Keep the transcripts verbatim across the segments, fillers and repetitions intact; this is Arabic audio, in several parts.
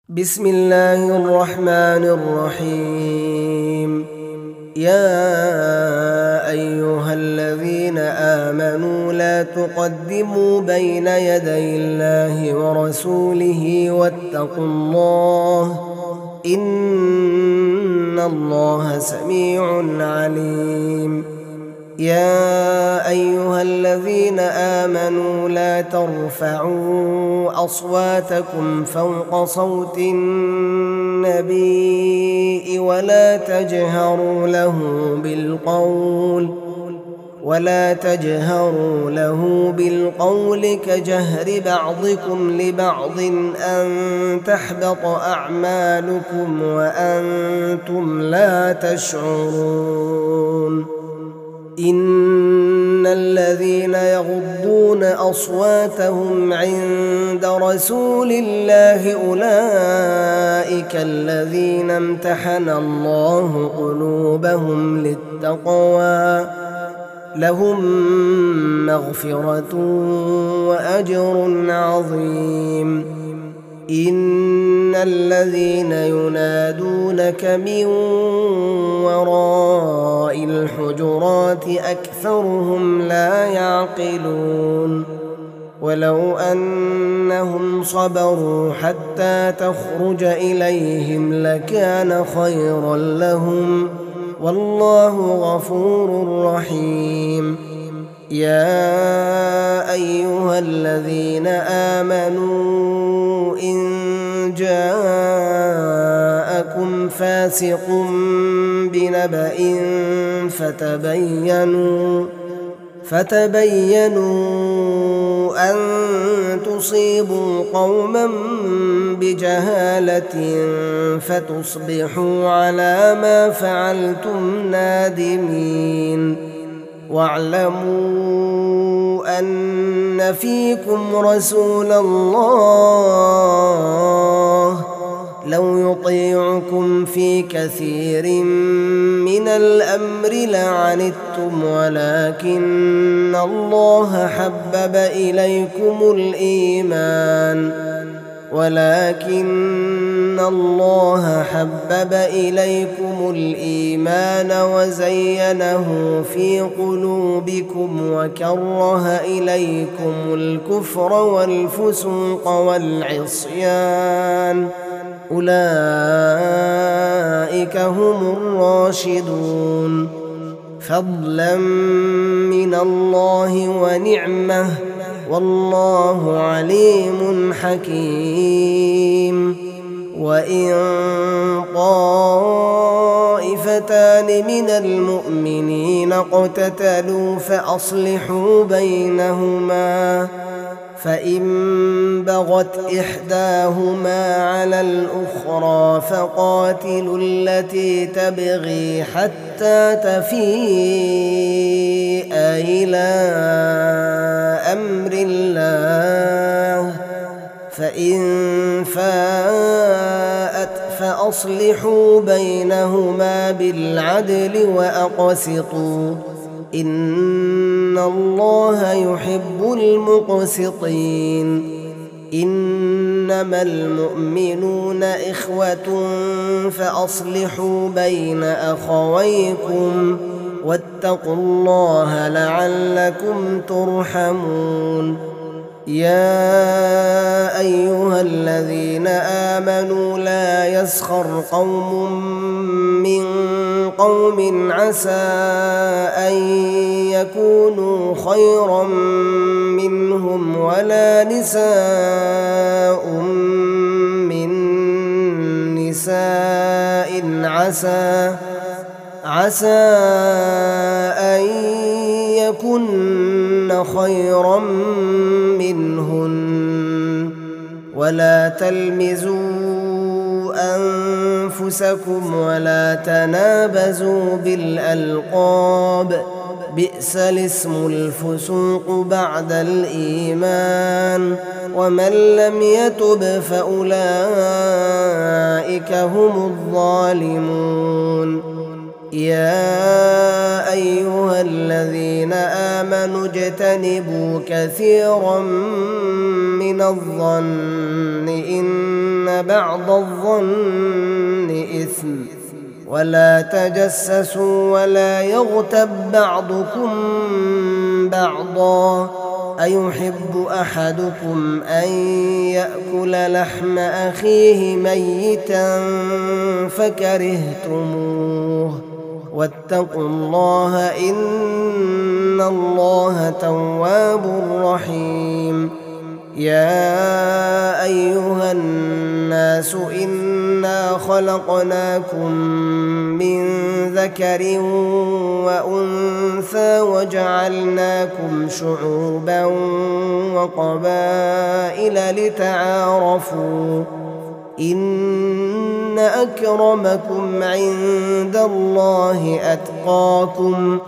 بسم الله الرحمن الرحيم. يا أيها الذين آمنوا لا تقدموا بين يدي الله ورسوله واتقوا الله إن الله سميع عليم. يا أيها الذين آمنوا لا ترفعوا أصواتكم فوق صوت النبي ولا تجهروا له بالقول ولا تجهروا له بالقول كجهر بعضكم لبعض أن تحبط أعمالكم وأنتم لا تشعرون. إن الذين يغضون أصواتهم عند رسول الله أولئك الذين امتحن الله قلوبهم للتقوى لهم مغفرة وأجر عظيم. إن الذين ينادونك من وراء الحجرات أكثرهم لا يعقلون. ولو أنهم صبروا حتى تخرج إليهم لكان خيرا لهم والله غفور رحيم. يا أيها الذين آمنوا إن جاءكم فاسق بنبأ فتبينوا فتبينوا أن تصيبوا قوما بجهالة فتصبحوا على ما فعلتم نادمين. واعلموا أن فيكم رسول الله لو يطيعكم في كثير من الأمر لعنتم ولكن الله حبب إليكم الإيمان ولكن الله حبب إليكم الإيمان وزينه في قلوبكم وكره إليكم الكفر والفسوق والعصيان أولئك هم الراشدون فضلا من الله ونعمة والله عليم حكيم. وإن طائفتان من المؤمنين اقتتلوا فأصلحوا بينهما فإن بغت إحداهما على الأخرى فقاتلوا التي تبغي حتى تفيء إلى أمر الله فإن فاءت فأصلحوا بينهما بالعدل وأقسطوا إن الله يحب المقسطين. إنما المؤمنون إخوة فأصلحوا بين أخويكم واتقوا الله لعلكم ترحمون. يا أيها الذين آمنوا لا يسخر قوم من قوم عسى أن يكونوا خيرا منهم ولا نساء من نساء عسى عسى أن يكن خيرا منهن ولا تلمزوا أنفسكم ولا تنابزوا بالألقاب بئس الاسم الفسوق بعد الإيمان ومن لم يتب فأولئك هم الظالمون. يا أيها الذين آمنوا اجتنبوا كثيرا من الظن إن إن بعض الظن إثم ولا تجسسوا ولا يغتب بعضكم بعضا أيحب أحدكم أن يأكل لحم أخيه ميتا فكرهتموه واتقوا الله إن الله تواب رحيم يا أيها الناس إنا خلقناكم من ذكر وأنثى وجعلناكم شعوبا وقبائل لتعارفوا إن أكرمكم عند الله أتقاكم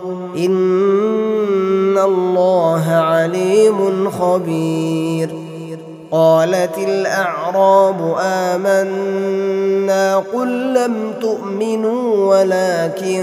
إن الله عليم خبير قالت الأعراب آمنا قل لم تؤمنوا ولكن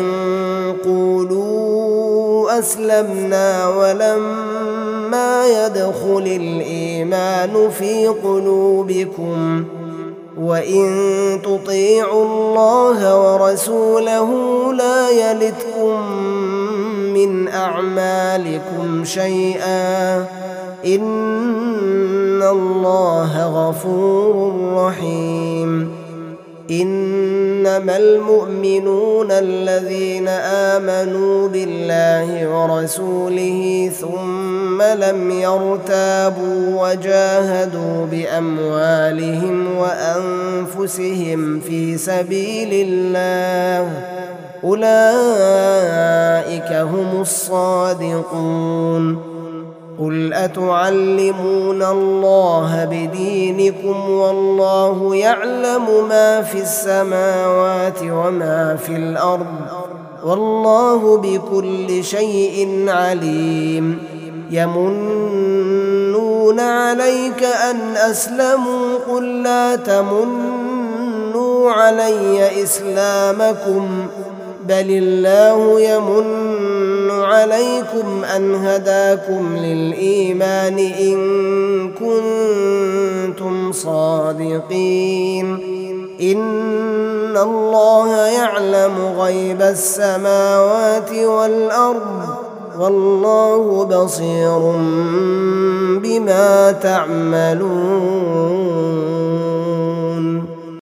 قولوا أسلمنا ولما يدخل الإيمان في قلوبكم وإن تطيعوا الله ورسوله لا يلتكم من أعمالكم شيئا إن الله غفور رحيم إنما المؤمنون الذين آمنوا بالله ورسوله ثم لم يرتابوا وجاهدوا بأموالهم وأنفسهم في سبيل الله أولئك هم الصادقون قل أتعلمون الله بدينكم والله يعلم ما في السماوات وما في الأرض والله بكل شيء عليم يمنون عليك أن أسلموا قل لا تمنوا علي إسلامكم بل الله يمن عليكم أن هداكم للإيمان إن كنتم صادقين إن الله يعلم غيب السماوات والأرض والله بصير بما تعملون.